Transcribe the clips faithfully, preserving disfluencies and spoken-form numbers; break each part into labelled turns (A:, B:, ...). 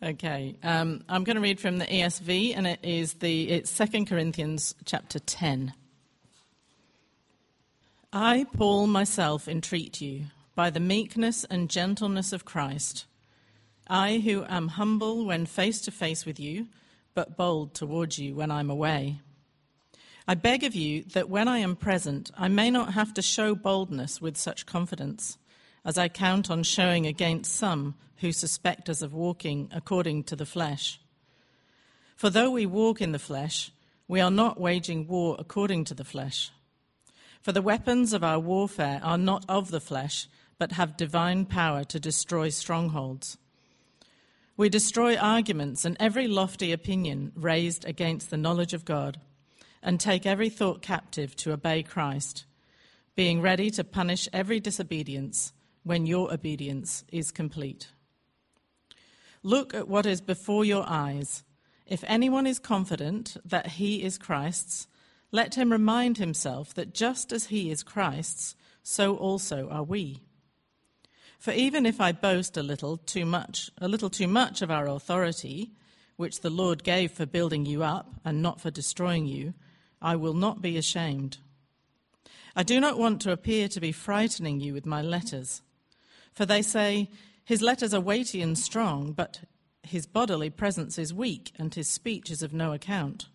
A: Okay, um, I'm going to read from the E S V, and it is the it's Second Corinthians chapter ten. I, Paul, myself entreat you, by the meekness and gentleness of Christ, I who am humble when face to face with you, but bold towards you when I'm away. I beg of you that when I am present, I may not have to show boldness with such confidence, as I count on showing against some who suspect us of walking according to the flesh. For though we walk in the flesh, we are not waging war according to the flesh. For the weapons of our warfare are not of the flesh, but have divine power to destroy strongholds. We destroy arguments and every lofty opinion raised against the knowledge of God, and take every thought captive to obey Christ, being ready to punish every disobedience when your obedience is complete. Look at what is before your eyes. If anyone is confident that he is Christ's, let him remind himself that just as he is Christ's, so also are we. For even if I boast a little too much, a little too much of our authority, which the Lord gave for building you up and not for destroying you, I will not be ashamed. I do not want to appear to be frightening you with my letters, for they say, his letters are weighty and strong, but his bodily presence is weak and his speech is of no account.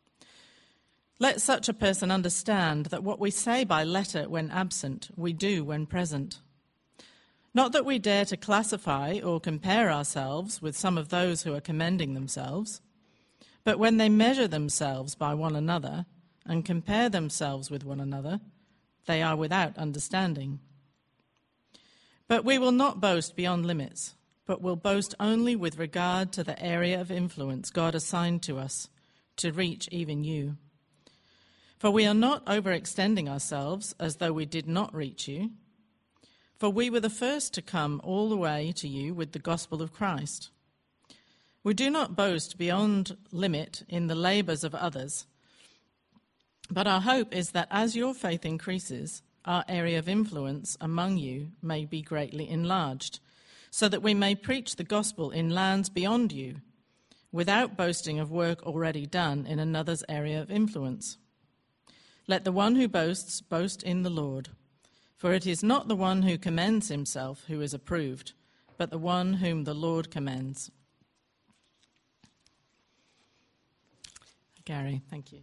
A: Let such a person understand that what we say by letter when absent, we do when present. Not that we dare to classify or compare ourselves with some of those who are commending themselves, but when they measure themselves by one another and compare themselves with one another, they are without understanding. But we will not boast beyond limits, but will boast only with regard to the area of influence God assigned to us to reach even you. For we are not overextending ourselves as though we did not reach you, for we were the first to come all the way to you with the gospel of Christ. We do not boast beyond limit in the labors of others, but our hope is that as your faith increases, our area of influence among you may be greatly enlarged, so that we may preach the gospel in lands beyond you, without boasting of work already done in another's area of influence. Let the one who boasts boast in the Lord, for it is not the one who commends himself who is approved, but the one whom the Lord commends. Gary, thank you.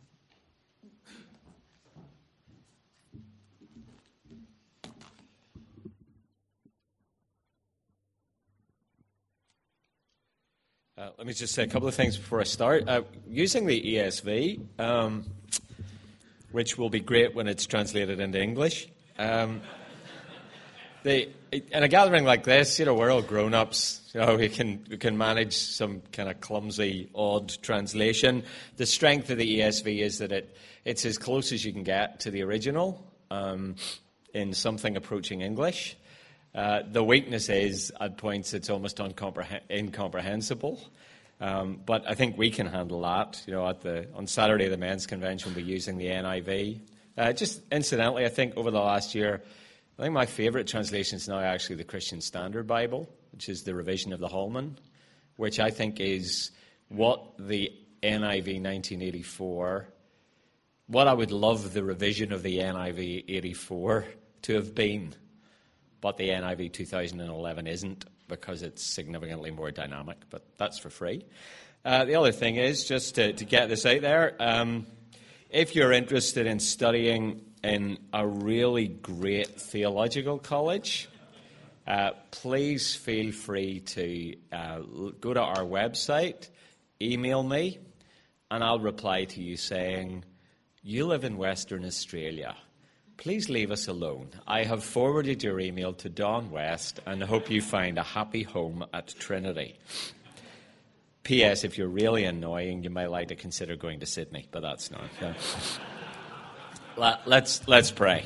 B: Uh, let me just say a couple of things before I start. Uh, using the E S V, um, which will be great when it's translated into English. Um, the, in a gathering like this, you know, we're all grown-ups. You know, we can we can manage some kind of clumsy, odd translation. The strength of the E S V is that it it's as close as you can get to the original um, in something approaching English. Uh, the weakness is, at points, it's almost uncompreh- incomprehensible. Um, but I think we can handle that. You know, at the on Saturday, the men's convention will be using the N I V. Uh, just incidentally, I think over the last year, I think my favourite translation is now actually the Christian Standard Bible, which is the revision of the Holman, which I think is what the N I V nineteen eighty-four, what I would love the revision of the N I V eighty-four to have been. But the N I V two thousand eleven isn't, because it's significantly more dynamic, but that's for free. Uh, the other thing is, just to, to get this out there, um, if you're interested in studying in a really great theological college, uh, please feel free to uh, go to our website, email me, and I'll reply to you saying, you live in Western Australia. Please leave us alone. I have forwarded your email to Don West and hope you find a happy home at Trinity. P S. If you're really annoying, you might like to consider going to Sydney, but that's not. Yeah. Let's, let's pray.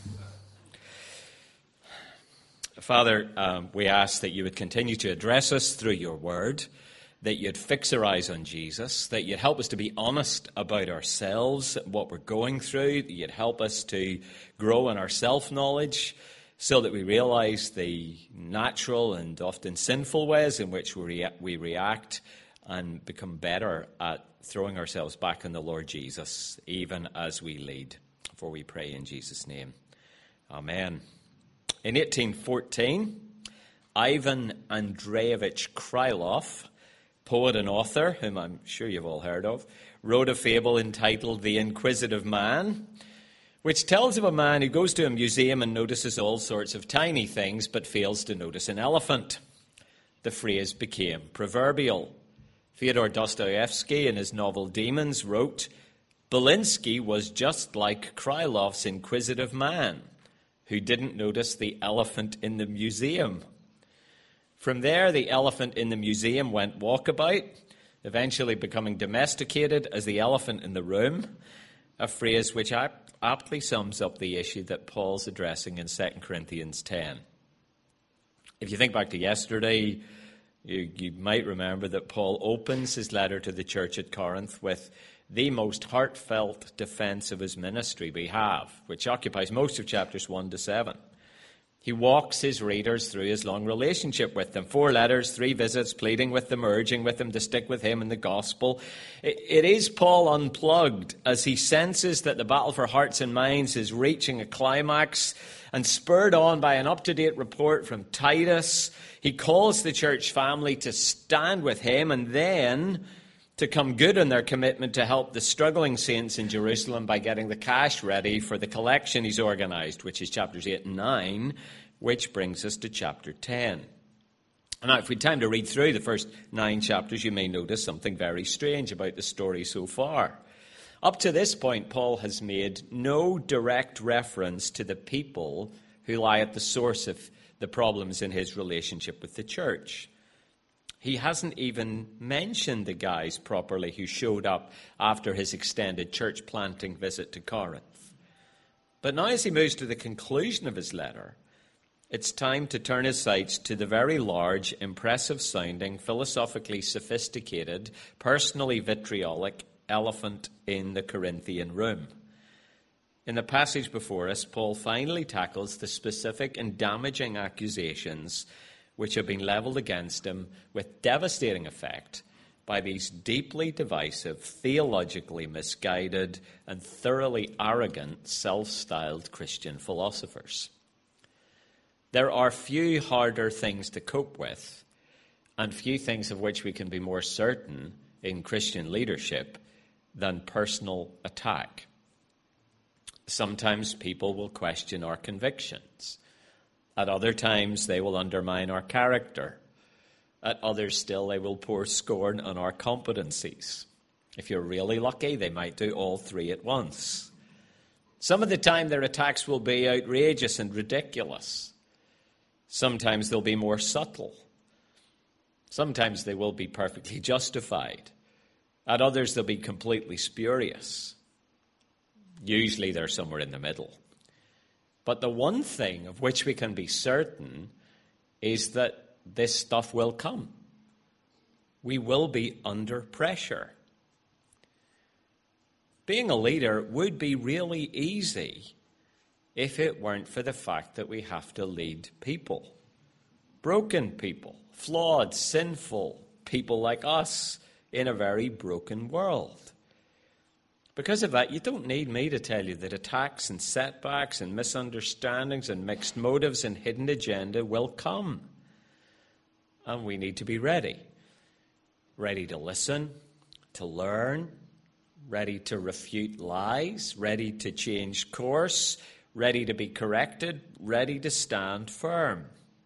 B: Father, um, we ask that you would continue to address us through your word, that you'd fix our eyes on Jesus, that you'd help us to be honest about ourselves, what we're going through, that you'd help us to grow in our self-knowledge, so that we realize the natural and often sinful ways in which we, rea- we react and become better at throwing ourselves back on the Lord Jesus, even as we lead. For we pray in Jesus' name. Amen. In eighteen fourteen, Ivan Andreevich Krylov, poet and author, whom I'm sure you've all heard of, wrote a fable entitled The Inquisitive Man, which tells of a man who goes to a museum and notices all sorts of tiny things but fails to notice an elephant. The phrase became proverbial. Fyodor Dostoevsky, in his novel Demons, wrote, Belinsky was just like Krylov's inquisitive man, who didn't notice the elephant in the museum. From there, the elephant in the museum went walkabout, eventually becoming domesticated as the elephant in the room, a phrase which aptly sums up the issue that Paul's addressing in Second Corinthians ten. If you think back to yesterday, you, you might remember that Paul opens his letter to the church at Corinth with the most heartfelt defense of his ministry we have, which occupies most of chapters one to seven. He walks his readers through his long relationship with them. Four letters, three visits, pleading with them, urging with them to stick with him in the gospel. It is Paul unplugged as he senses that the battle for hearts and minds is reaching a climax, and spurred on by an up-to-date report from Titus, he calls the church family to stand with him and then to come good on their commitment to help the struggling saints in Jerusalem by getting the cash ready for the collection he's organized, which is chapters eight and nine, which brings us to chapter ten. Now, if we had time to read through the first nine chapters, you may notice something very strange about the story so far. Up to this point, Paul has made no direct reference to the people who lie at the source of the problems in his relationship with the church. He hasn't even mentioned the guys properly who showed up after his extended church planting visit to Corinth. But now as he moves to the conclusion of his letter, it's time to turn his sights to the very large, impressive-sounding, philosophically sophisticated, personally vitriolic elephant in the Corinthian room. In the passage before us, Paul finally tackles the specific and damaging accusations which have been leveled against him with devastating effect by these deeply divisive, theologically misguided, and thoroughly arrogant, self-styled Christian philosophers. There are few harder things to cope with, and few things of which we can be more certain in Christian leadership than personal attack. Sometimes people will question our convictions. At other times, they will undermine our character. At others still, they will pour scorn on our competencies. If you're really lucky, they might do all three at once. Some of the time, their attacks will be outrageous and ridiculous. Sometimes they'll be more subtle. Sometimes they will be perfectly justified. At others, they'll be completely spurious. Usually, they're somewhere in the middle. But the one thing of which we can be certain is that this stuff will come. We will be under pressure. Being a leader would be really easy if it weren't for the fact that we have to lead people. Broken people, flawed, sinful people like us in a very broken world. Because of that, you don't need me to tell you that attacks and setbacks and misunderstandings and mixed motives and hidden agenda will come. And we need to be ready. Ready to listen, to learn, ready to refute lies, ready to change course, ready to be corrected, ready to stand firm.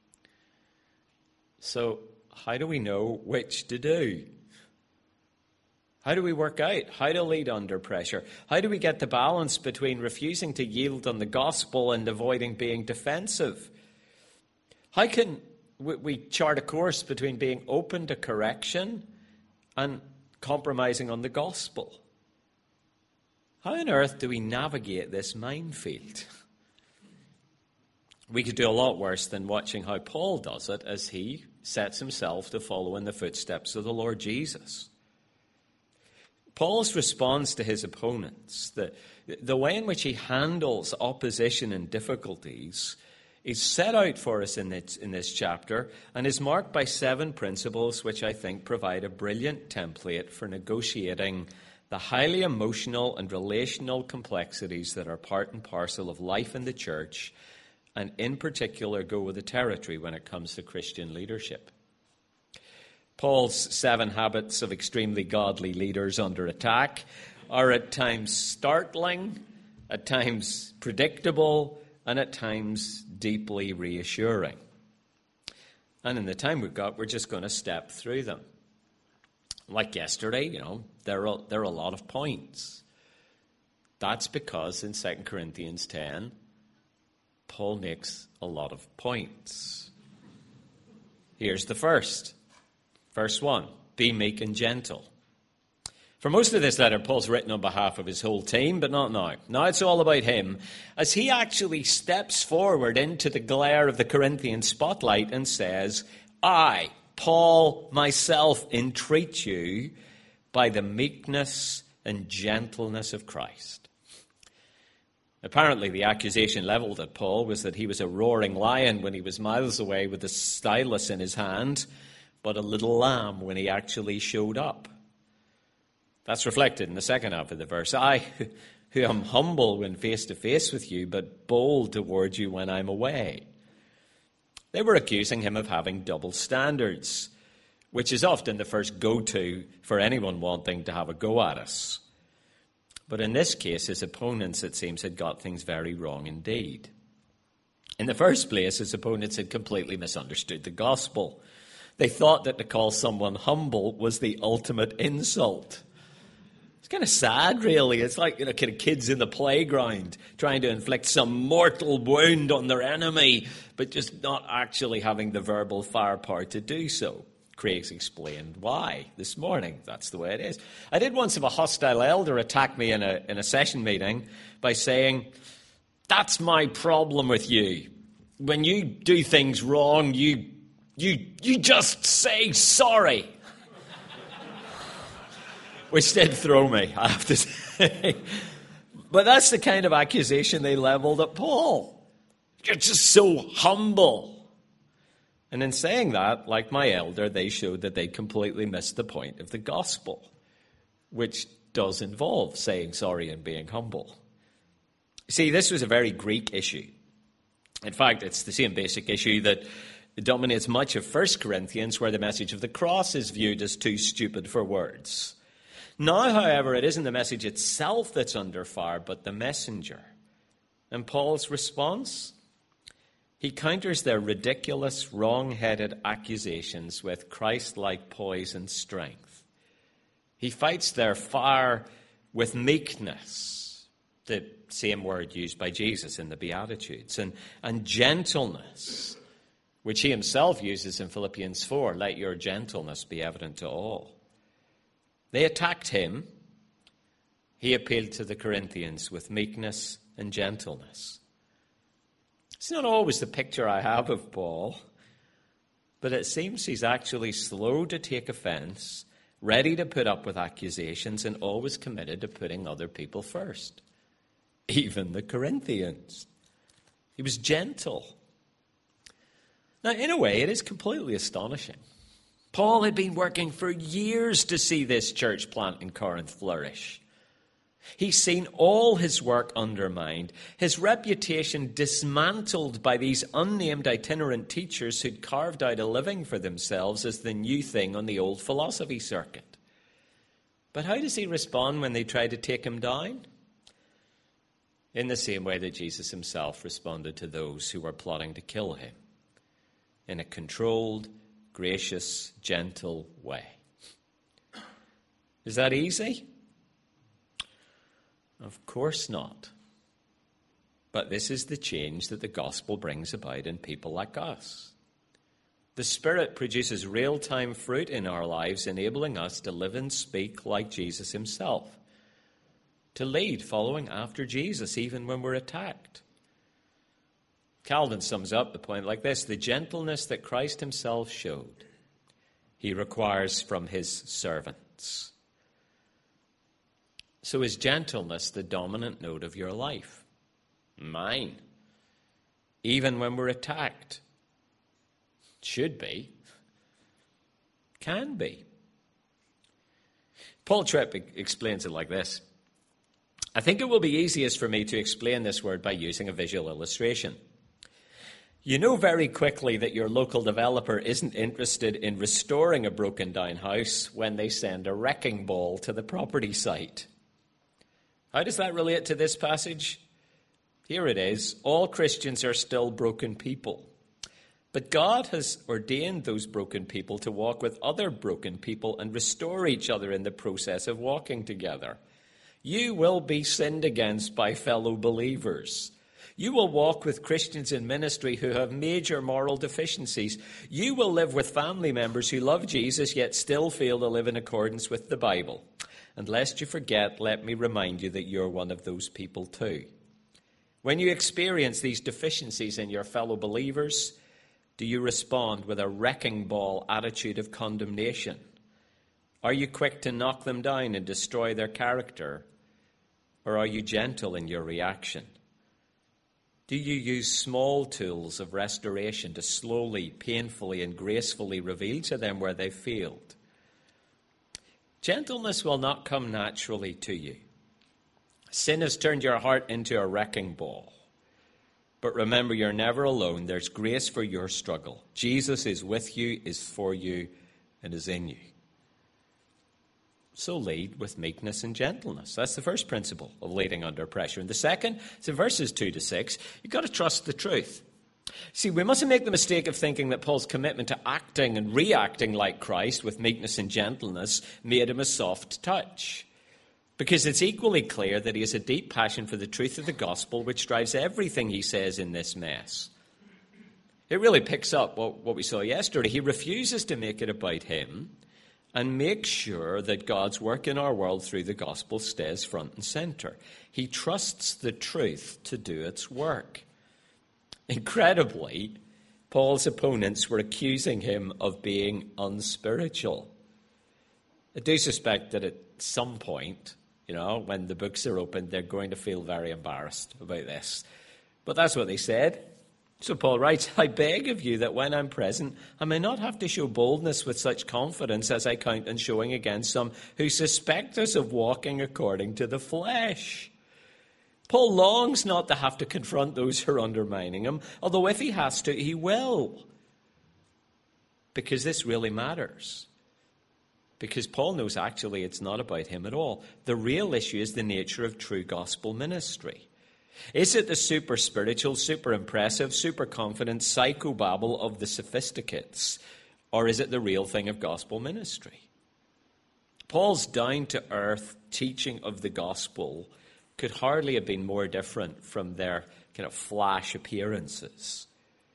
B: So, how do we know which to do? How do we work out how to lead under pressure? How do we get the balance between refusing to yield on the gospel and avoiding being defensive? How can we chart a course between being open to correction and compromising on the gospel? How on earth do we navigate this minefield? We could do a lot worse than watching how Paul does it as he sets himself to follow in the footsteps of the Lord Jesus. Paul's response to his opponents, the, the way in which he handles opposition and difficulties, is set out for us in this, in this chapter and is marked by seven principles which I think provide a brilliant template for negotiating the highly emotional and relational complexities that are part and parcel of life in the church, and in particular go with the territory when it comes to Christian leadership. Paul's seven habits of extremely godly leaders under attack are at times startling, at times predictable, and at times deeply reassuring. And in the time we've got, we're just going to step through them. Like yesterday, you know, there are, there are a lot of points. That's because in Second Corinthians ten, Paul makes a lot of points. Here's the first. Verse one, be meek and gentle. For most of this letter, Paul's written on behalf of his whole team, but not now. Now it's all about him, as he actually steps forward into the glare of the Corinthian spotlight and says, I, Paul, myself, entreat you by the meekness and gentleness of Christ. Apparently, the accusation leveled at Paul was that he was a roaring lion when he was miles away with a stylus in his hand, but a little lamb when he actually showed up. That's reflected in the second half of the verse. I, who am humble when face to face with you, but bold toward you when I'm away. They were accusing him of having double standards, which is often the first go-to for anyone wanting to have a go at us. But in this case, his opponents, it seems, had got things very wrong indeed. In the first place, his opponents had completely misunderstood the gospel. They thought that to call someone humble was the ultimate insult. It's kind of sad, really. It's like, you know, kind of kids in the playground trying to inflict some mortal wound on their enemy, but just not actually having the verbal firepower to do so. Craig's explained why this morning. That's the way it is. I did once have a hostile elder attack me in a in a session meeting by saying, that's my problem with you. When you do things wrong, you you you just say sorry. Which did throw me, I have to say. But that's the kind of accusation they leveled at Paul. You're just so humble. And in saying that, like my elder, they showed that they completely missed the point of the gospel, which does involve saying sorry and being humble. See, this was a very Greek issue. In fact, it's the same basic issue that dominates much of First Corinthians, where the message of the cross is viewed as too stupid for words. Now, however, it isn't the message itself that's under fire, but the messenger. And Paul's response? He counters their ridiculous, wrong-headed accusations with Christ-like poise and strength. He fights their fire with meekness, the same word used by Jesus in the Beatitudes, and, and gentleness, which he himself uses in Philippians four, let your gentleness be evident to all. They attacked him. He appealed to the Corinthians with meekness and gentleness. It's not always the picture I have of Paul, but it seems he's actually slow to take offense, ready to put up with accusations, and always committed to putting other people first, even the Corinthians. He was gentle. Now, in a way, it is completely astonishing. Paul had been working for years to see this church plant in Corinth flourish. He's seen all his work undermined, his reputation dismantled by these unnamed itinerant teachers who'd carved out a living for themselves as the new thing on the old philosophy circuit. But how does he respond when they try to take him down? In the same way that Jesus himself responded to those who were plotting to kill him, in a controlled, gracious, gentle way. Is that easy? Of course not. But this is the change that the gospel brings about in people like us. The Spirit produces real-time fruit in our lives, enabling us to live and speak like Jesus himself, to lead following after Jesus even when we're attacked. Calvin sums up the point like this: the gentleness that Christ himself showed, he requires from his servants. So is gentleness the dominant note of your life? Mine. even when we're attacked. Should be. Can be. Paul Tripp explains it like this. I think it will be easiest for me to explain this word by using a visual illustration. You know very quickly that your local developer isn't interested in restoring a broken down house when they send a wrecking ball to the property site. How does that relate to this passage? Here it is. All Christians are still broken people. But God has ordained those broken people to walk with other broken people and restore each other in the process of walking together. You will be sinned against by fellow believers. You will walk with Christians in ministry who have major moral deficiencies. You will live with family members who love Jesus yet still fail to live in accordance with the Bible. And lest you forget, let me remind you that you're one of those people too. When you experience these deficiencies in your fellow believers, do you respond with a wrecking ball attitude of condemnation? Are you quick to knock them down and destroy their character? Or are you gentle in your reaction? Do you use small tools of restoration to slowly, painfully, and gracefully reveal to them where they've failed? Gentleness will not come naturally to you. Sin has turned your heart into a wrecking ball. But remember, you're never alone. There's grace for your struggle. Jesus is with you, is for you, and is in you. So lead with meekness and gentleness. That's the first principle of leading under pressure. And the second, it's in verses two to six, you've got to trust the truth. See, we mustn't make the mistake of thinking that Paul's commitment to acting and reacting like Christ with meekness and gentleness made him a soft touch. Because it's equally clear that he has a deep passion for the truth of the gospel, which drives everything he says in this mess. It really picks up what, what we saw yesterday. He refuses to make it about him and makes sure that God's work in our world through the gospel stays front and center. He trusts the truth to do its work. Incredibly, Paul's opponents were accusing him of being unspiritual. I do suspect that at some point, you know, when the books are opened, they're going to feel very embarrassed about this. But that's what they said. So Paul writes, I beg of you that when I'm present, I may not have to show boldness with such confidence as I count on showing against some who suspect us of walking according to the flesh. Paul longs not to have to confront those who are undermining him, although if he has to, he will. Because this really matters. Because Paul knows actually it's not about him at all. The real issue is the nature of true gospel ministry. Is it the super spiritual, super impressive, super confident psychobabble of the sophisticates? Or is it the real thing of gospel ministry? Paul's down-to-earth teaching of the gospel could hardly have been more different from their kind of flash appearances.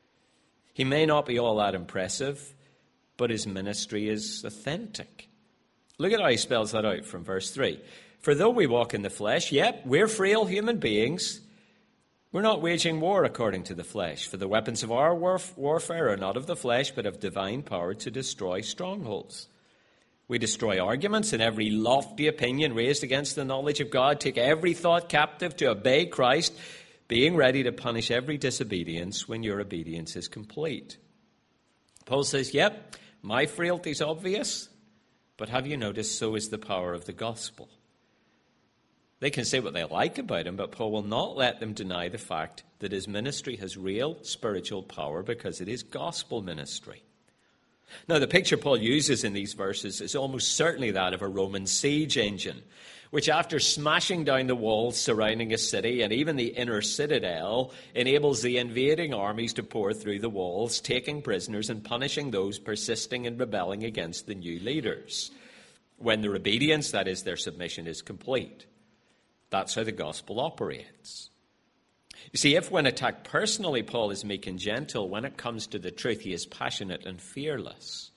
B: He may not be all that impressive, but his ministry is authentic. Look at how he spells that out from verse three. For though we walk in the flesh, yep, we're frail human beings, we're not waging war according to the flesh. For the weapons of our warf- warfare are not of the flesh, but of divine power to destroy strongholds. We destroy arguments and every lofty opinion raised against the knowledge of God, take every thought captive to obey Christ, being ready to punish every disobedience when your obedience is complete. Paul says, yep, my frailty is obvious, but have you noticed so is the power of the gospel? They can say what they like about him, but Paul will not let them deny the fact that his ministry has real spiritual power because it is gospel ministry. Now, the picture Paul uses in these verses is almost certainly that of a Roman siege engine, which after smashing down the walls surrounding a city and even the inner citadel, enables the invading armies to pour through the walls, taking prisoners and punishing those persisting in rebelling against the new leaders. When their obedience, that is, their submission, is complete. That's how the gospel operates. You see, if when attacked personally, Paul is meek and gentle, when it comes to the truth, he is passionate and fearless.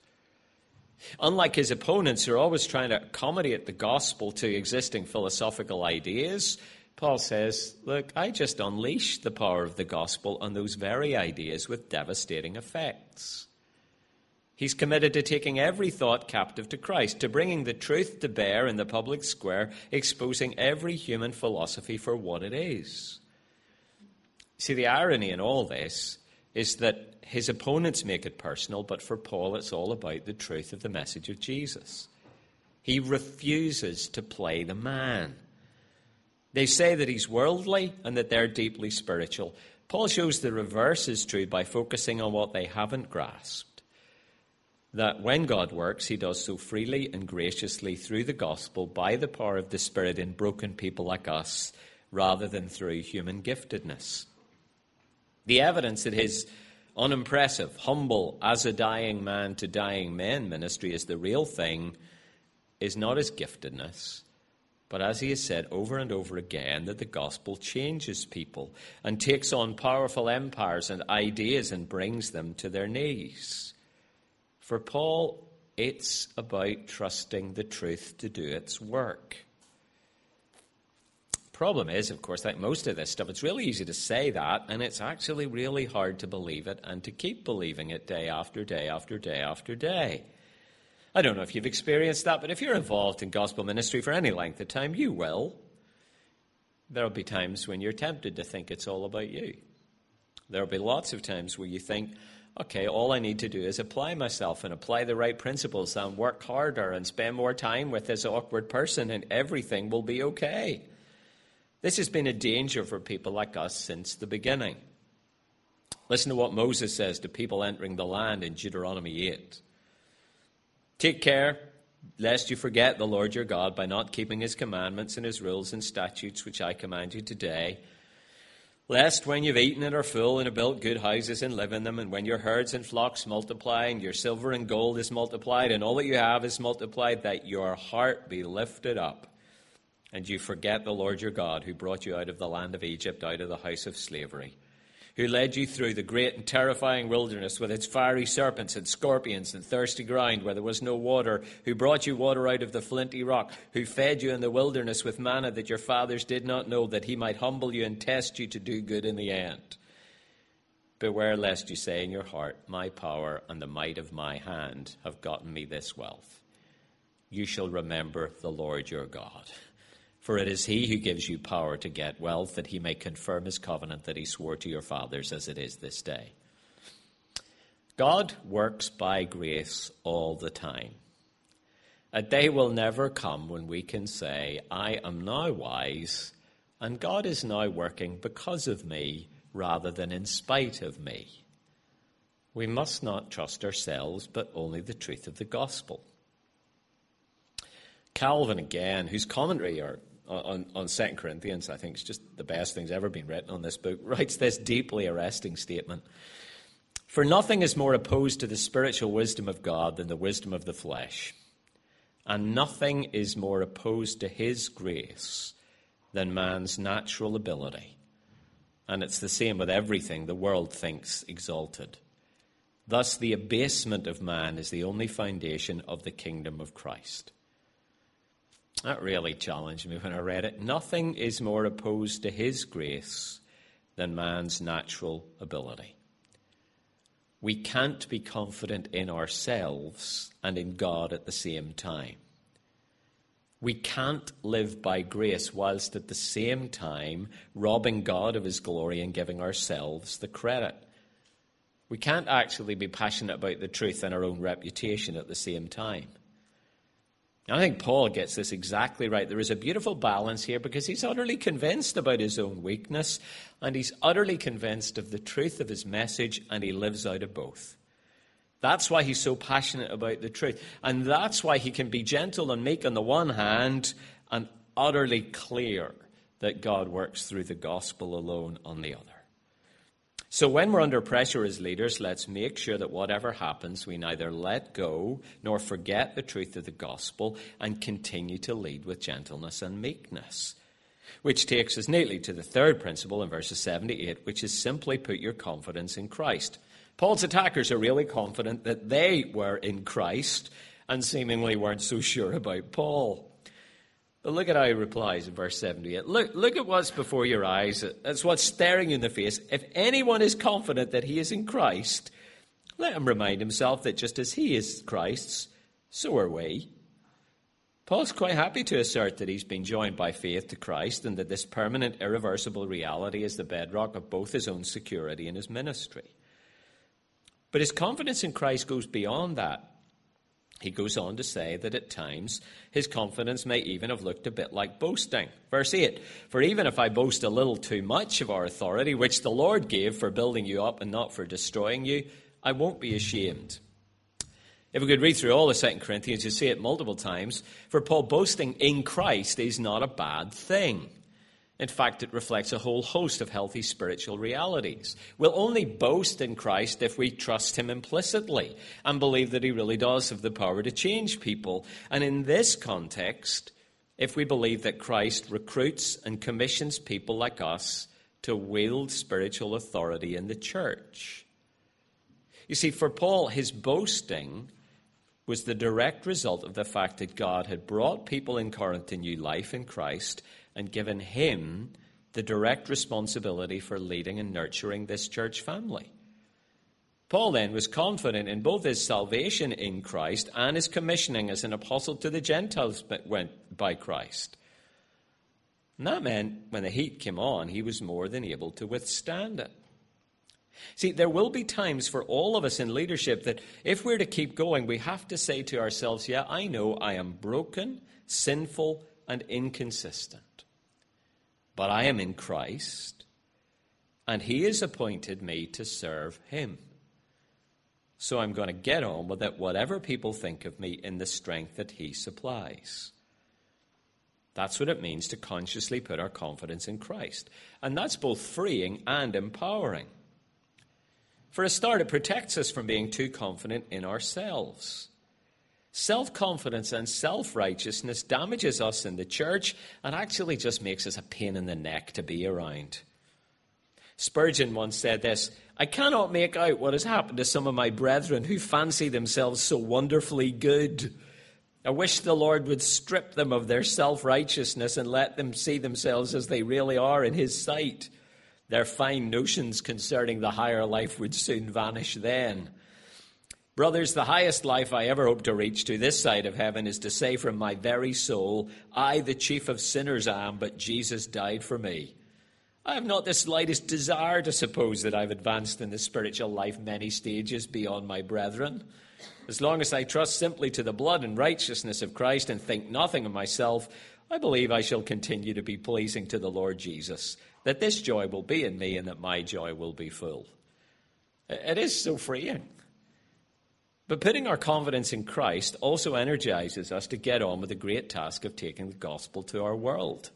B: Unlike his opponents who are always trying to accommodate the gospel to existing philosophical ideas, Paul says, look, I just unleash the power of the gospel on those very ideas with devastating effects. He's committed to taking every thought captive to Christ, to bringing the truth to bear in the public square, exposing every human philosophy for what it is. See, the irony in all this is that his opponents make it personal, but for Paul it's all about the truth of the message of Jesus. He refuses to play the man. They say that he's worldly and that they're deeply spiritual. Paul shows the reverse is true by focusing on what they haven't grasped. That when God works, he does so freely and graciously through the gospel by the power of the Spirit in broken people like us, rather than through human giftedness. The evidence that his unimpressive, humble, as a dying man to dying men ministry is the real thing is not his giftedness, but as he has said over and over again, that the gospel changes people and takes on powerful empires and ideas and brings them to their knees. For Paul, it's about trusting the truth to do its work. Problem is, of course, like most of this stuff, it's really easy to say that, and it's actually really hard to believe it and to keep believing it day after day after day after day. I don't know if you've experienced that, but if you're involved in gospel ministry for any length of time, you will. There'll be times when you're tempted to think it's all about you. There'll be lots of times where you think, okay, all I need to do is apply myself and apply the right principles and work harder and spend more time with this awkward person and everything will be okay. This has been a danger for people like us since the beginning. Listen to what Moses says to people entering the land in Deuteronomy eight. Take care, lest you forget the Lord your God by not keeping his commandments and his rules and statutes, which I command you today. Lest when you've eaten and are full and have built good houses and live in them, and when your herds and flocks multiply, and your silver and gold is multiplied, and all that you have is multiplied, that your heart be lifted up, and you forget the Lord your God, who brought you out of the land of Egypt, out of the house of slavery, who led you through the great and terrifying wilderness with its fiery serpents and scorpions and thirsty ground where there was no water, who brought you water out of the flinty rock, who fed you in the wilderness with manna that your fathers did not know, that he might humble you and test you to do good in the end. Beware lest you say in your heart, my power and the might of my hand have gotten me this wealth. You shall remember the Lord your God. For it is he who gives you power to get wealth, that he may confirm his covenant that he swore to your fathers as it is this day. God works by grace all the time. A day will never come when we can say, I am now wise, and God is now working because of me rather than in spite of me. We must not trust ourselves, but only the truth of the gospel. Calvin, again, whose commentary or On, on Second Corinthians, I think it's just the best thing's ever been written on this book, writes this deeply arresting statement. For nothing is more opposed to the spiritual wisdom of God than the wisdom of the flesh. And nothing is more opposed to his grace than man's natural ability. And it's the same with everything the world thinks exalted. Thus, the abasement of man is the only foundation of the kingdom of Christ. That really challenged me when I read it. Nothing is more opposed to his grace than man's natural ability. We can't be confident in ourselves and in God at the same time. We can't live by grace whilst at the same time robbing God of his glory and giving ourselves the credit. We can't actually be passionate about the truth and our own reputation at the same time. I think Paul gets this exactly right. There is a beautiful balance here because he's utterly convinced about his own weakness and he's utterly convinced of the truth of his message, and he lives out of both. That's why he's so passionate about the truth. And that's why he can be gentle and meek on the one hand and utterly clear that God works through the gospel alone on the other. So when we're under pressure as leaders, let's make sure that whatever happens, we neither let go nor forget the truth of the gospel and continue to lead with gentleness and meekness. Which takes us neatly to the third principle in verses seven to eight, which is simply put your confidence in Christ. Paul's attackers are really confident that they were in Christ and seemingly weren't so sure about Paul. But look at how he replies in verse seventy-eight. Look, look at what's before your eyes. That's what's staring you in the face. If anyone is confident that he is in Christ, let him remind himself that just as he is Christ's, so are we. Paul's quite happy to assert that he's been joined by faith to Christ and that this permanent, irreversible reality is the bedrock of both his own security and his ministry. But his confidence in Christ goes beyond that. He goes on to say that at times his confidence may even have looked a bit like boasting. Verse eight, for even if I boast a little too much of our authority, which the Lord gave for building you up and not for destroying you, I won't be ashamed. If we could read through all of Second Corinthians, you see it multiple times. For Paul, boasting in Christ is not a bad thing. In fact, it reflects a whole host of healthy spiritual realities. We'll only boast in Christ if we trust him implicitly and believe that he really does have the power to change people. And in this context, if we believe that Christ recruits and commissions people like us to wield spiritual authority in the church. You see, for Paul, his boasting was the direct result of the fact that God had brought people in Corinth to new life in Christ and given him the direct responsibility for leading and nurturing this church family. Paul then was confident in both his salvation in Christ and his commissioning as an apostle to the Gentiles by Christ. And that meant when the heat came on, he was more than able to withstand it. See, there will be times for all of us in leadership that if we're to keep going, we have to say to ourselves, yeah, I know I am broken, sinful, and inconsistent. But I am in Christ, and he has appointed me to serve him. So I'm going to get on with it, whatever people think of me, in the strength that he supplies. That's what it means to consciously put our confidence in Christ. And that's both freeing and empowering. For a start, it protects us from being too confident in ourselves. Self-confidence and self-righteousness damages us in the church and actually just makes us a pain in the neck to be around. Spurgeon once said this, I cannot make out what has happened to some of my brethren who fancy themselves so wonderfully good. I wish the Lord would strip them of their self-righteousness and let them see themselves as they really are in his sight. Their fine notions concerning the higher life would soon vanish then. Brothers, the highest life I ever hope to reach to this side of heaven is to say from my very soul, I, the chief of sinners, am, but Jesus died for me. I have not the slightest desire to suppose that I've advanced in the spiritual life many stages beyond my brethren. As long as I trust simply to the blood and righteousness of Christ and think nothing of myself, I believe I shall continue to be pleasing to the Lord Jesus, that this joy will be in me and that my joy will be full. It is so freeing. But putting our confidence in Christ also energizes us to get on with the great task of taking the gospel to our world.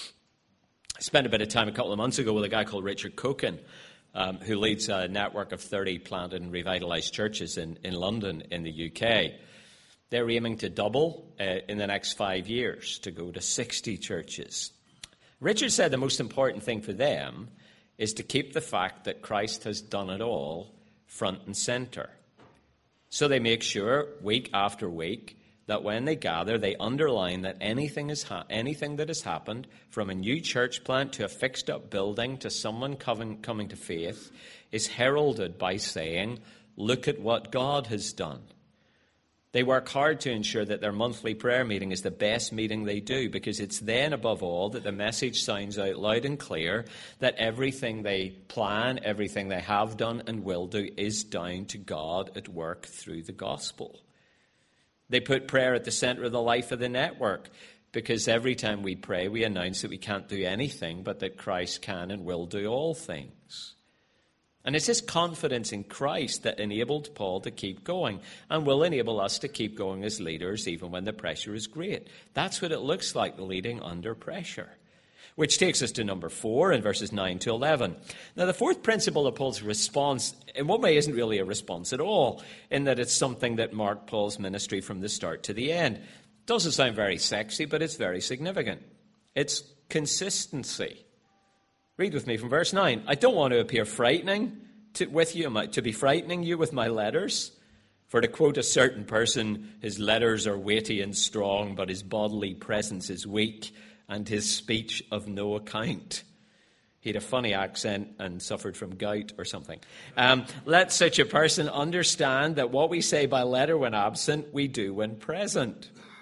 B: I spent a bit of time a couple of months ago with a guy called Richard Coken, um, who leads a network of thirty planted and revitalized churches in, in London in the U K. They're aiming to double uh, in the next five years to go to sixty churches. Richard said the most important thing for them is to keep the fact that Christ has done it all front and center. So they make sure, week after week, that when they gather, they underline that anything, is ha- anything that has happened, from a new church plant to a fixed-up building to someone coming, coming to faith, is heralded by saying, look at what God has done. They work hard to ensure that their monthly prayer meeting is the best meeting they do, because it's then, above all, that the message sounds out loud and clear that everything they plan, everything they have done and will do is down to God at work through the gospel. They put prayer at the center of the life of the network, because every time we pray, we announce that we can't do anything, but that Christ can and will do all things. And it's this confidence in Christ that enabled Paul to keep going and will enable us to keep going as leaders even when the pressure is great. That's what it looks like, leading under pressure. Which takes us to number four in verses nine to eleven. Now, the fourth principle of Paul's response, in one way, isn't really a response at all, in that it's something that marked Paul's ministry from the start to the end. It doesn't sound very sexy, but it's very significant. It's consistency. Read with me from verse nine. I don't want to appear frightening to, with you, to be frightening you with my letters. For to quote a certain person, his letters are weighty and strong, but his bodily presence is weak, and his speech of no account. He had a funny accent and suffered from gout or something. Um, let such a person understand that what we say by letter when absent, we do when present.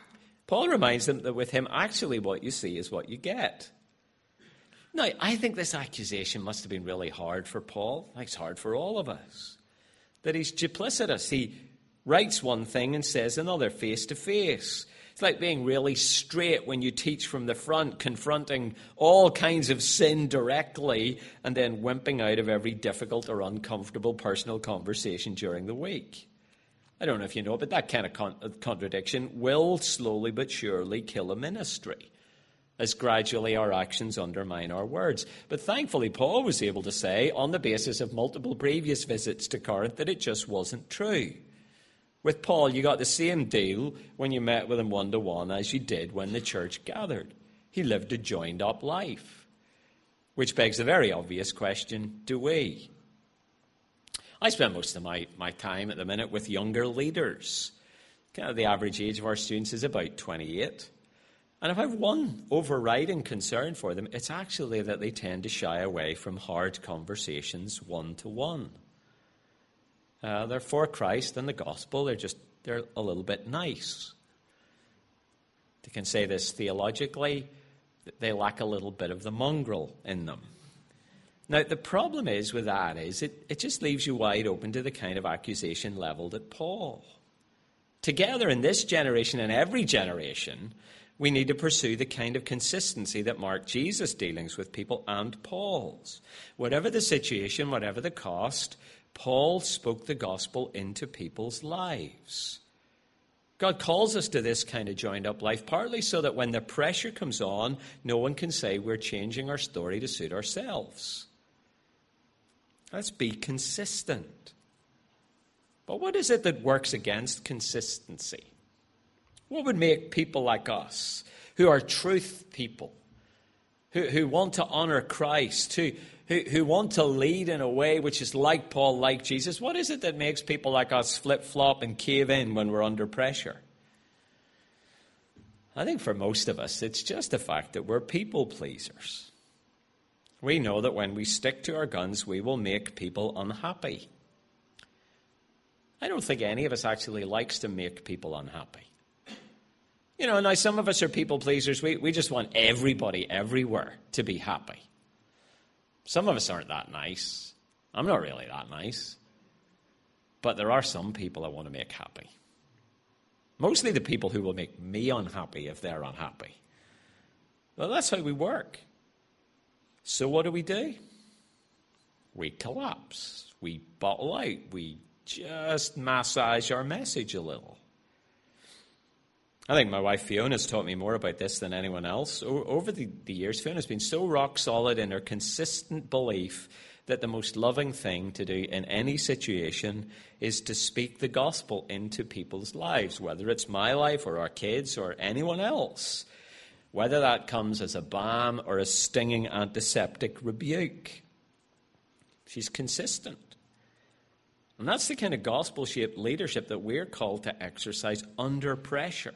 B: Paul reminds them that with him, actually what you see is what you get. Now, I think this accusation must have been really hard for Paul. Like, it's hard for all of us. That he's duplicitous. He writes one thing and says another face to face. It's like being really straight when you teach from the front, confronting all kinds of sin directly and then wimping out of every difficult or uncomfortable personal conversation during the week. I don't know if you know, but that kind of con- contradiction will slowly but surely kill a ministry as gradually our actions undermine our words. But thankfully, Paul was able to say, on the basis of multiple previous visits to Corinth, that it just wasn't true. With Paul, you got the same deal when you met with him one-to-one as you did when the church gathered. He lived a joined-up life. Which begs the very obvious question, do we? I spend most of my, my time at the minute with younger leaders. Kind of the average age of our students is about twenty-eight. And if I have one overriding concern for them, it's actually that they tend to shy away from hard conversations one-to-one. Uh, they're for Christ and the gospel. They're just, they're a little bit nice. They can say this theologically. They lack a little bit of the mongrel in them. Now, the problem is with that is it, it just leaves you wide open to the kind of accusation leveled at Paul. Together in this generation and every generation, we need to pursue the kind of consistency that marked Jesus' dealings with people and Paul's. Whatever the situation, whatever the cost, Paul spoke the gospel into people's lives. God calls us to this kind of joined-up life, partly so that when the pressure comes on, no one can say we're changing our story to suit ourselves. Let's be consistent. But what is it that works against consistency? What would make people like us, who are truth people, who, who want to honor Christ, who, who, who want to lead in a way which is like Paul, like Jesus, what is it that makes people like us flip-flop and cave in when we're under pressure? I think for most of us, it's just the fact that we're people pleasers. We know that when we stick to our guns, we will make people unhappy. I don't think any of us actually likes to make people unhappy. You know, now some of us are people pleasers. We, we just want everybody everywhere to be happy. Some of us aren't that nice. I'm not really that nice. But there are some people I want to make happy. Mostly the people who will make me unhappy if they're unhappy. Well, that's how we work. So what do we do? We collapse. We bottle out. We just massage our message a little. I think my wife Fiona has taught me more about this than anyone else. O- over the, the years, Fiona's been so rock solid in her consistent belief that the most loving thing to do in any situation is to speak the gospel into people's lives, whether it's my life or our kids or anyone else, whether that comes as a balm or a stinging antiseptic rebuke. She's consistent. And that's the kind of gospel-shaped leadership that we're called to exercise under pressure.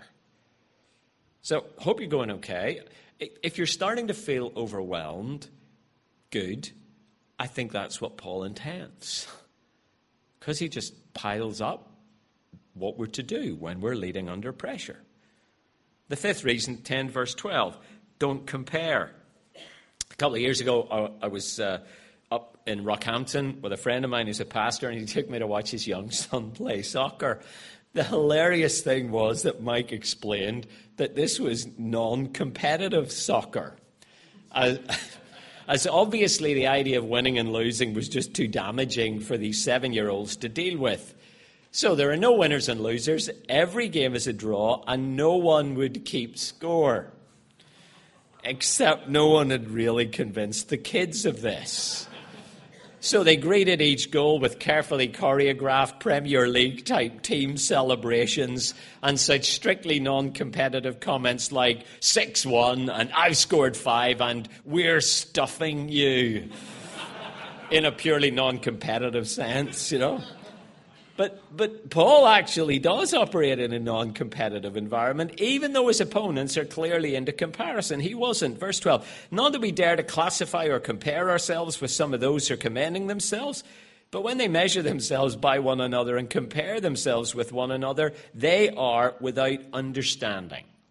B: So, hope you're going okay. If you're starting to feel overwhelmed, good. I think that's what Paul intends. Because he just piles up what we're to do when we're leading under pressure. The fifth reason, ten verse twelve, don't compare. A couple of years ago, I, I was uh, up in Rockhampton with a friend of mine who's a pastor, and he took me to watch his young son play soccer. The hilarious thing was that Mike explained that this was non-competitive soccer. As, as obviously the idea of winning and losing was just too damaging for these seven-year-olds to deal with. So there are no winners and losers. Every game is a draw, and no one would keep score. Except no one had really convinced the kids of this. So they greeted each goal with carefully choreographed Premier League-type team celebrations and such strictly non-competitive comments like six one and I've scored five and we're stuffing you in a purely non-competitive sense, you know. But but Paul actually does operate in a non-competitive environment, even though his opponents are clearly into comparison. He wasn't. Verse twelve, not that we dare to classify or compare ourselves with some of those who are commending themselves, but when they measure themselves by one another and compare themselves with one another, they are without understanding.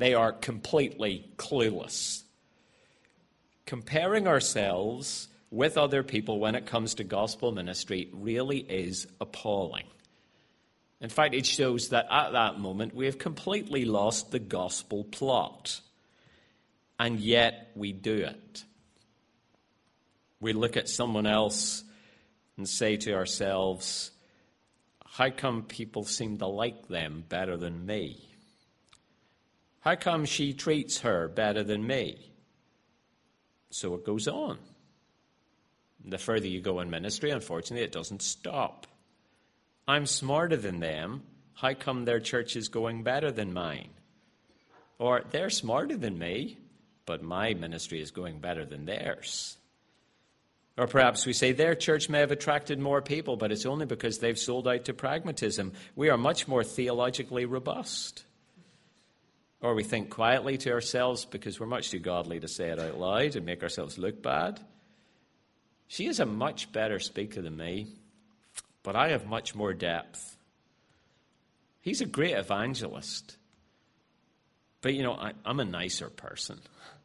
B: They are completely clueless. Comparing ourselves with other people when it comes to gospel ministry really is appalling. In fact, it shows that at that moment we have completely lost the gospel plot. And yet we do it. We look at someone else and say to ourselves, how come people seem to like them better than me? How come she treats her better than me? So it goes on. The further you go in ministry, unfortunately, it doesn't stop. I'm smarter than them. How come their church is going better than mine? Or they're smarter than me, but my ministry is going better than theirs. Or perhaps we say their church may have attracted more people, but it's only because they've sold out to pragmatism. We are much more theologically robust. Or we think quietly to ourselves because we're much too godly to say it out loud and make ourselves look bad. She is a much better speaker than me, but I have much more depth. He's a great evangelist, but, you know, I, I'm a nicer person.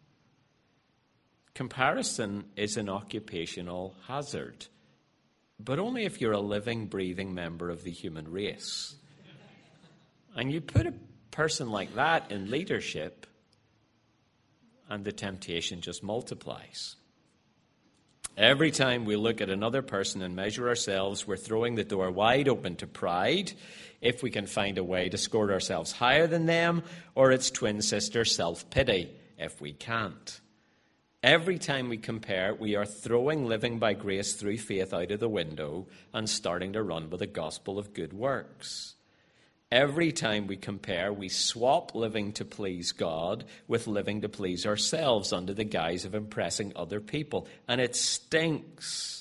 B: Comparison is an occupational hazard, but only if you're a living, breathing member of the human race. And you put a person like that in leadership, and the temptation just multiplies. Every time we look at another person and measure ourselves, we're throwing the door wide open to pride, if we can find a way to score ourselves higher than them, or its twin sister, self-pity, if we can't. Every time we compare, we are throwing living by grace through faith out of the window and starting to run with the gospel of good works. Every time we compare, we swap living to please God with living to please ourselves under the guise of impressing other people. And it stinks.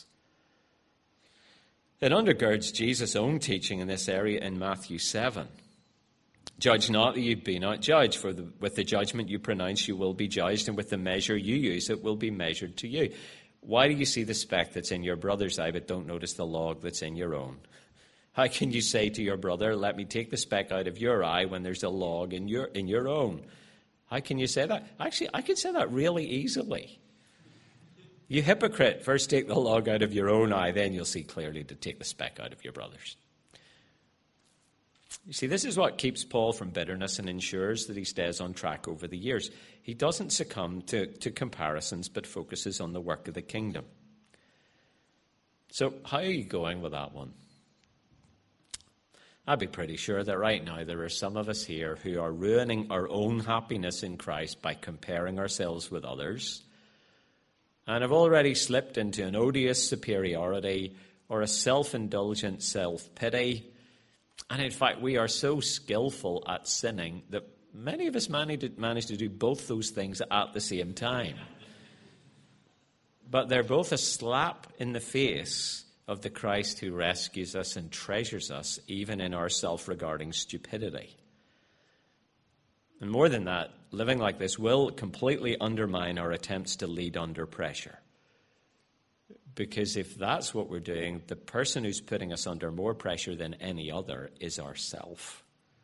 B: It undergirds Jesus' own teaching in this area in Matthew seven. Judge not that you be not judged, for the, with the judgment you pronounce you will be judged, and with the measure you use it will be measured to you. Why do you see the speck that's in your brother's eye but don't notice the log that's in your own? How can you say to your brother, let me take the speck out of your eye when there's a log in your in your own? How can you say that? Actually, I can say that really easily. You hypocrite, first take the log out of your own eye, then you'll see clearly to take the speck out of your brother's. You see, this is what keeps Paul from bitterness and ensures that he stays on track over the years. He doesn't succumb to, to comparisons, but focuses on the work of the kingdom. So how are you going with that one? I'd be pretty sure that right now there are some of us here who are ruining our own happiness in Christ by comparing ourselves with others, and have already slipped into an odious superiority or a self-indulgent self-pity. And in fact, we are so skillful at sinning that many of us manage to do both those things at the same time. But they're both a slap in the face of the Christ who rescues us and treasures us, even in our self-regarding stupidity. And more than that, living like this will completely undermine our attempts to lead under pressure. Because if that's what we're doing, the person who's putting us under more pressure than any other is ourself.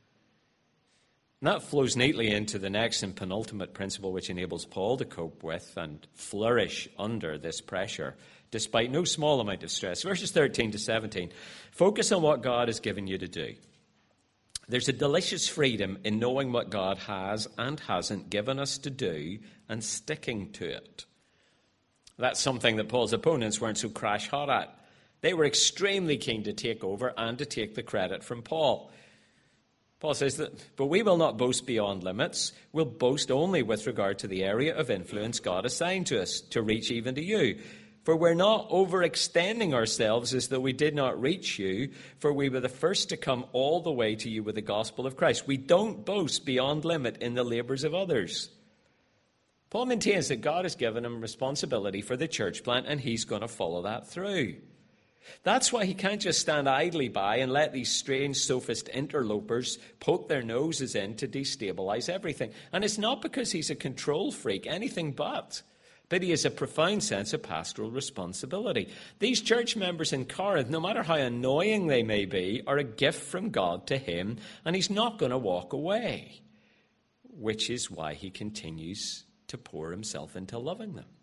B: And that flows neatly into the next and penultimate principle which enables Paul to cope with and flourish under this pressure, despite no small amount of stress. Verses thirteen to seventeen. Focus on what God has given you to do. There's a delicious freedom in knowing what God has and hasn't given us to do and sticking to it. That's something that Paul's opponents weren't so crash hot at. They were extremely keen to take over and to take the credit from Paul. Paul says that, but we will not boast beyond limits. We'll boast only with regard to the area of influence God assigned to us to reach even to you. For we're not overextending ourselves as though we did not reach you, for we were the first to come all the way to you with the gospel of Christ. We don't boast beyond limit in the labors of others. Paul maintains that God has given him responsibility for the church plant, and he's going to follow that through. That's why he can't just stand idly by and let these strange sophist interlopers poke their noses in to destabilize everything. And it's not because he's a control freak, anything but. But he has a profound sense of pastoral responsibility. These church members in Corinth, no matter how annoying they may be, are a gift from God to him, and he's not going to walk away. which is why he continues to pour himself into loving them.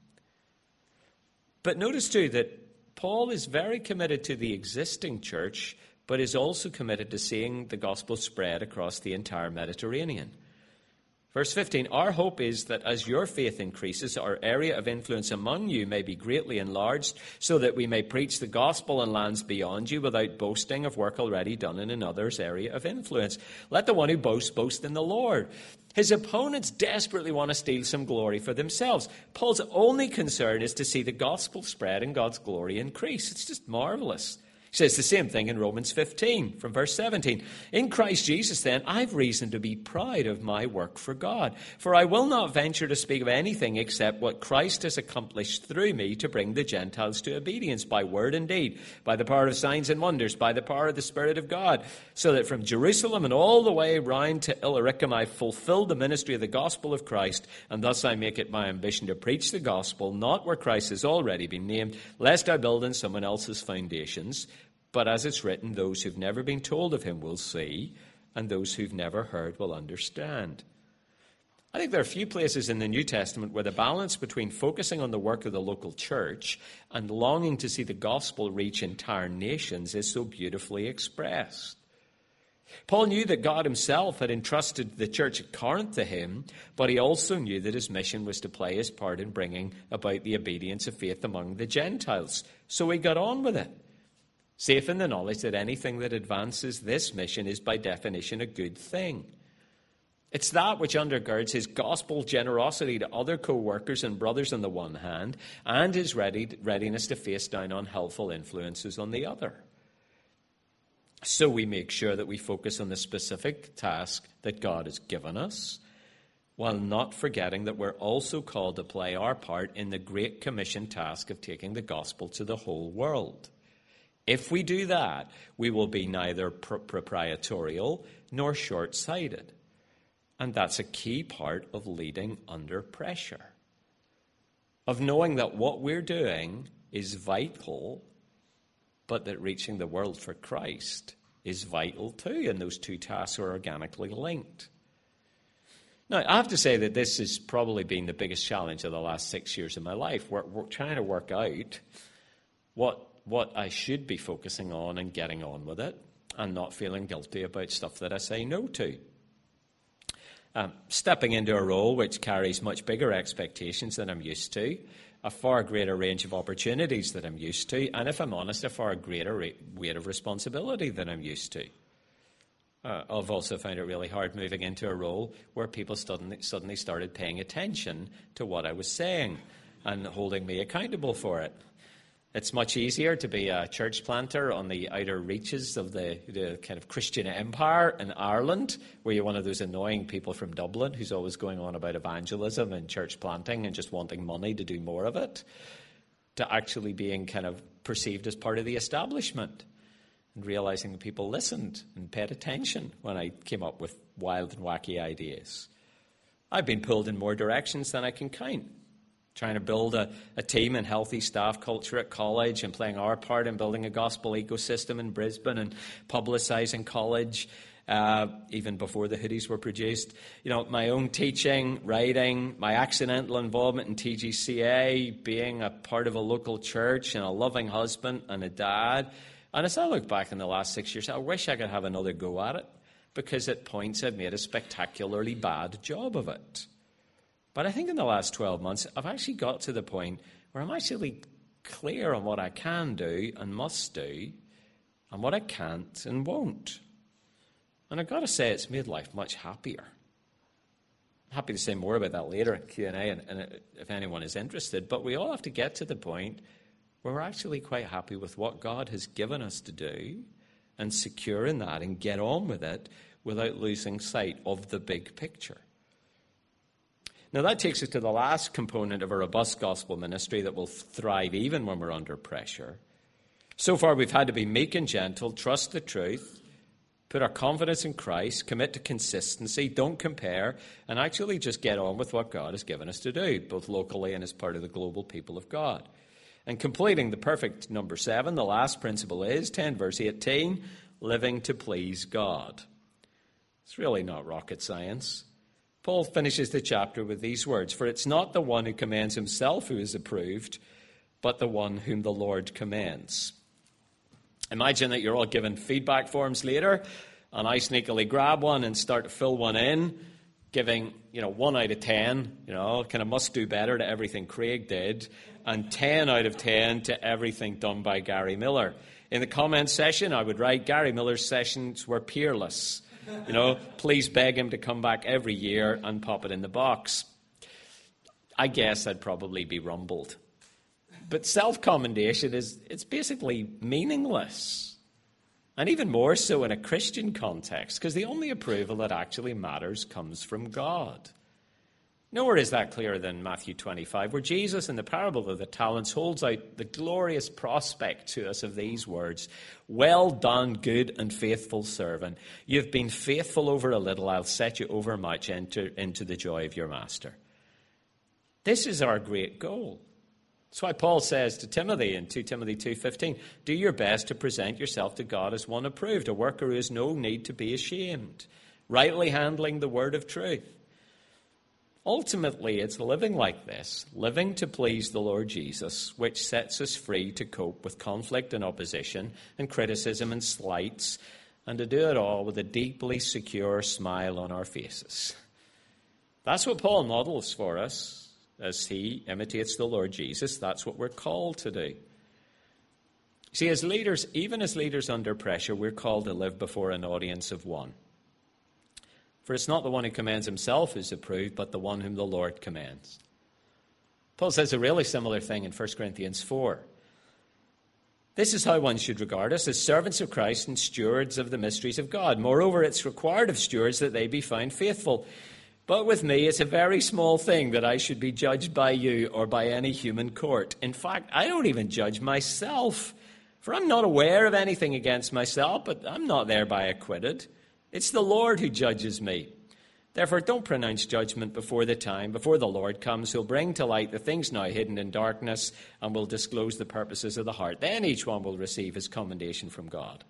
B: But notice too that Paul is very committed to the existing church, but is also committed to seeing the gospel spread across the entire Mediterranean. Verse fifteen, our hope is that as your faith increases, our area of influence among you may be greatly enlarged, so that we may preach the gospel in lands beyond you without boasting of work already done in another's area of influence. Let the one who boasts boast in the Lord. His opponents desperately want to steal some glory for themselves. Paul's only concern is to see the gospel spread and God's glory increase. It's just marvelous. He says the same thing in Romans fifteen, from verse seventeen. In Christ Jesus, then, I've reason to be proud of my work for God. For I will not venture to speak of anything except what Christ has accomplished through me to bring the Gentiles to obedience by word and deed, by the power of signs and wonders, by the power of the Spirit of God, so that from Jerusalem and all the way round to Illyricum I fulfill the ministry of the gospel of Christ, and thus I make it my ambition to preach the gospel, not where Christ has already been named, lest I build on someone else's foundations. But as it's written, those who've never been told of him will see, and those who've never heard will understand. I think there are a few places in the New Testament where the balance between focusing on the work of the local church and longing to see the gospel reach entire nations is so beautifully expressed. Paul knew that God himself had entrusted the church at Corinth to him, but he also knew that his mission was to play his part in bringing about the obedience of faith among the Gentiles. So he got on with it, safe in the knowledge that anything that advances this mission is by definition a good thing. It's that which undergirds his gospel generosity to other co-workers and brothers on the one hand, and his ready, readiness to face down unhelpful influences on the other. So we make sure that we focus on the specific task that God has given us, while not forgetting that we're also called to play our part in the Great Commission task of taking the gospel to the whole world. If we do that, we will be neither pro- proprietorial nor short-sighted. And that's a key part of leading under pressure, of knowing that what we're doing is vital, but that reaching the world for Christ is vital too, and those two tasks are organically linked. Now, I have to say that this has probably been the biggest challenge of the last six years of my life. We're, we're trying to work out what what I should be focusing on and getting on with it, and not feeling guilty about stuff that I say no to. Um, stepping into a role which carries much bigger expectations than I'm used to, a far greater range of opportunities than I'm used to, and if I'm honest, a far greater rate, weight of responsibility than I'm used to. Uh, I've also found it really hard moving into a role where people suddenly, suddenly started paying attention to what I was saying and holding me accountable for it. It's much easier to be a church planter on the outer reaches of the, the kind of Christian empire in Ireland, where you're one of those annoying people from Dublin who's always going on about evangelism and church planting and just wanting money to do more of it, to actually being kind of perceived as part of the establishment and realizing that people listened and paid attention when I came up with wild and wacky ideas. I've been pulled in more directions than I can count. Trying to build a, a team and healthy staff culture at college, and playing our part in building a gospel ecosystem in Brisbane and publicising college, uh, even before the hoodies were produced. You know, my own teaching, writing, my accidental involvement in T G C A, being a part of a local church, and a loving husband and a dad. And as I look back in the last six years, I wish I could have another go at it, because at points I've made a spectacularly bad job of it. But I think in the last twelve months, I've actually got to the point where I'm actually clear on what I can do and must do, and what I can't and won't. And I've got to say, it's made life much happier. I'm happy to say more about that later in Q and A, and, and if anyone is interested. But we all have to get to the point where we're actually quite happy with what God has given us to do, and secure in that, and get on with it without losing sight of the big picture. Now, that takes us to the last component of a robust gospel ministry that will thrive even when we're under pressure. So far, we've had to be meek and gentle, trust the truth, put our confidence in Christ, commit to consistency, don't compare, and actually just get on with what God has given us to do, both locally and as part of the global people of God. And completing the perfect number seven, the last principle is, ten verse eighteen, living to please God. It's really not rocket science. Paul finishes the chapter with these words, "For it's not the one who commends himself who is approved, but the one whom the Lord commends." Imagine that you're all given feedback forms later, and I sneakily grab one and start to fill one in, giving, you know, one out of ten, you know, kind of must do better to everything Craig did, and ten out of ten to everything done by Gary Miller. In the comments section, I would write, Gary Miller's sessions were peerless. You know, please beg him to come back every year and pop it in the box. I guess I'd probably be rumbled. But self-commendation is, it's basically meaningless. And even more so in a Christian context, because the only approval that actually matters comes from God. Nowhere is that clearer than Matthew twenty-five, where Jesus, in the parable of the talents, holds out the glorious prospect to us of these words, "Well done, good and faithful servant. You've been faithful over a little, I'll set you over much. Enter into the joy of your master." This is our great goal. That's why Paul says to Timothy in Second Timothy two fifteen, "Do your best to present yourself to God as one approved, a worker who has no need to be ashamed, rightly handling the word of truth." Ultimately, it's living like this, living to please the Lord Jesus, which sets us free to cope with conflict and opposition and criticism and slights, and to do it all with a deeply secure smile on our faces. That's what Paul models for us as he imitates the Lord Jesus. That's what we're called to do. See, as leaders, even as leaders under pressure, we're called to live before an audience of one. For it's not the one who commends himself who's approved, but the one whom the Lord commends. Paul says a really similar thing in First Corinthians four. This is how one should regard us, as servants of Christ and stewards of the mysteries of God. Moreover, it's required of stewards that they be found faithful. But with me, it's a very small thing that I should be judged by you or by any human court. In fact, I don't even judge myself, for I'm not aware of anything against myself, but I'm not thereby acquitted. It's the Lord who judges me. Therefore, don't pronounce judgment before the time, before the Lord comes, who'll bring to light the things now hidden in darkness and will disclose the purposes of the heart. Then each one will receive his commendation from God.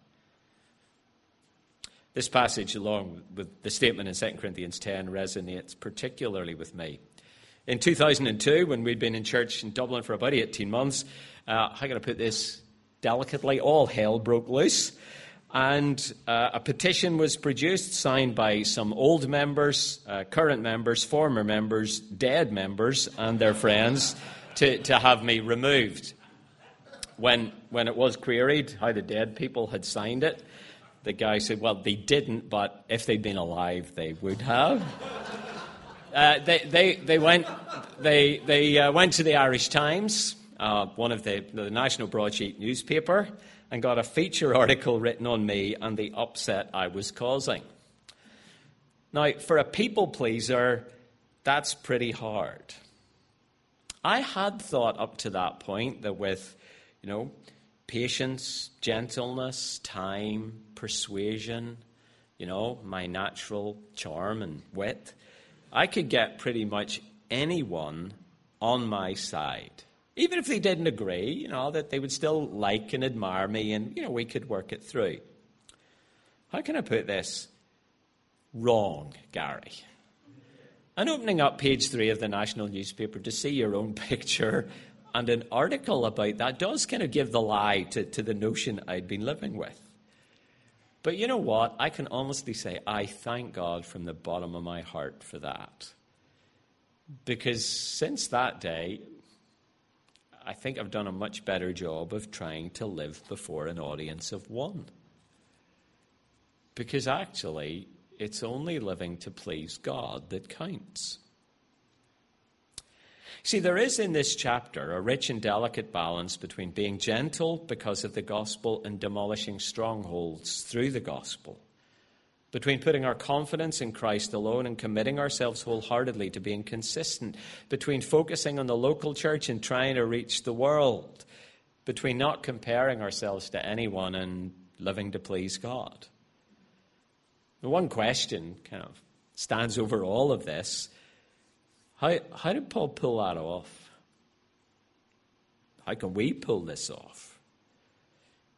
B: This passage, along with the statement in Second Corinthians ten, resonates particularly with me. In two thousand two, when we'd been in church in Dublin for about eighteen months, uh, how can I put this delicately? All hell broke loose. And uh, a petition was produced, signed by some old members, uh, current members, former members, dead members, and their friends, to, to have me removed. When, when it was queried how the dead people had signed it, the guy said, well, they didn't, but if they'd been alive, they would have. uh, they, they, they went, they, they, uh, went to the Irish Times, uh, one of the, the national broadsheet newspaper, and got a feature article written on me and the upset I was causing. Now, for a people pleaser, that's pretty hard. I had thought up to that point that with, you know, patience, gentleness, time, persuasion, you know, my natural charm and wit, I could get pretty much anyone on my side. Even if they didn't agree, you know, that they would still like and admire me and, you know, we could work it through. How can I put this? Wrong, Gary. And opening up page three of the national newspaper to see your own picture and an article about that does kind of give the lie to, to the notion I'd been living with. But you know what? I can honestly say I thank God from the bottom of my heart for that. Because since that day, I think I've done a much better job of trying to live before an audience of one. Because actually, it's only living to please God that counts. See, there is in this chapter a rich and delicate balance between being gentle because of the gospel and demolishing strongholds through the gospel. Between putting our confidence in Christ alone and committing ourselves wholeheartedly to being consistent. Between focusing on the local church and trying to reach the world. Between not comparing ourselves to anyone and living to please God. The one question kind of stands over all of this. How, how did Paul pull that off? How can we pull this off?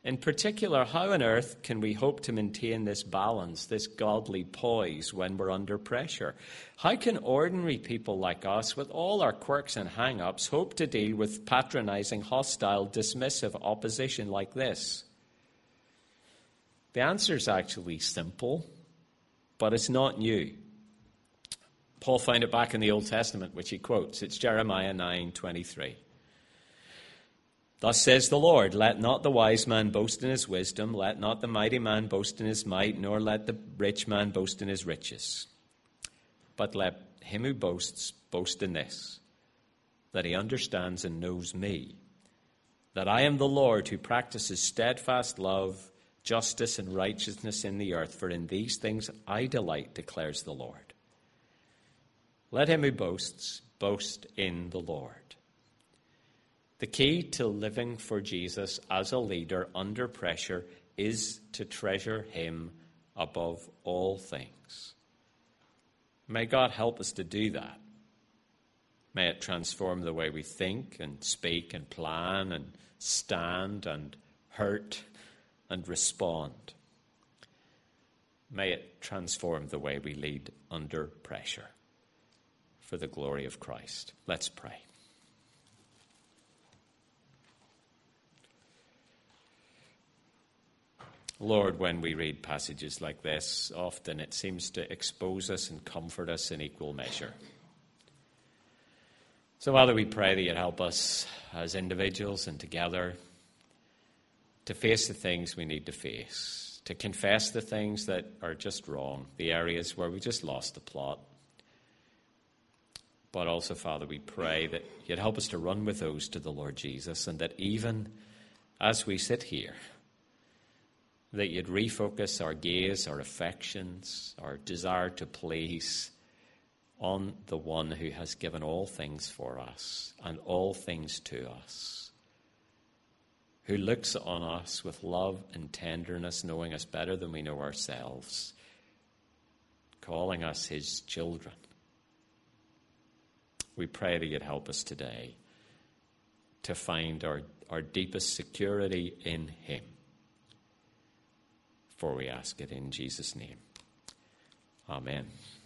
B: In particular, how on earth can we hope to maintain this balance, this godly poise when we're under pressure? How can ordinary people like us, with all our quirks and hang-ups, hope to deal with patronizing, hostile, dismissive opposition like this? The answer is actually simple, but it's not new. Paul found it back in the Old Testament, which he quotes. It's Jeremiah nine twenty-three. Thus says the Lord, let not the wise man boast in his wisdom, let not the mighty man boast in his might, nor let the rich man boast in his riches. But let him who boasts boast in this, that he understands and knows me, that I am the Lord who practices steadfast love, justice, and righteousness in the earth, for in these things I delight, declares the Lord. Let him who boasts boast in the Lord. The key to living for Jesus as a leader under pressure is to treasure him above all things. May God help us to do that. May it transform the way we think and speak and plan and stand and hurt and respond. May it transform the way we lead under pressure for the glory of Christ. Let's pray. Lord, when we read passages like this, often it seems to expose us and comfort us in equal measure. So, Father, we pray that you'd help us as individuals and together to face the things we need to face, to confess the things that are just wrong, the areas where we just lost the plot. But also, Father, we pray that you'd help us to run with those to the Lord Jesus, and that even as we sit here, that you'd refocus our gaze, our affections, our desire to please on the one who has given all things for us and all things to us, who looks on us with love and tenderness, knowing us better than we know ourselves, calling us his children. We pray that you'd help us today to find our, our deepest security in him. For we ask it in Jesus' name. Amen.